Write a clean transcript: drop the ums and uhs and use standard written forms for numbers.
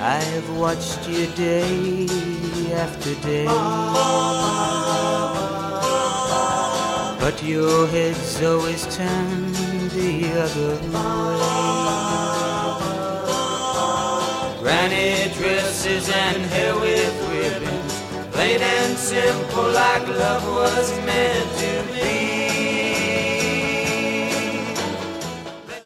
I've watched you day after day, but your head's always turned the other way. Granny dresses and hair with ribbons, plain and simple like love was meant to be.